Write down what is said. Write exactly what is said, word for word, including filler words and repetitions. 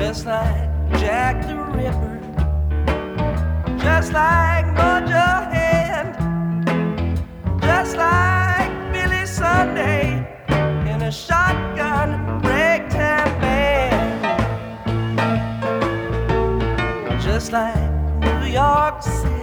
just like Jack the Ripper, just like Mojo-Hand, just like Billy Sunday in a shotgun ragtime band, just like New York City,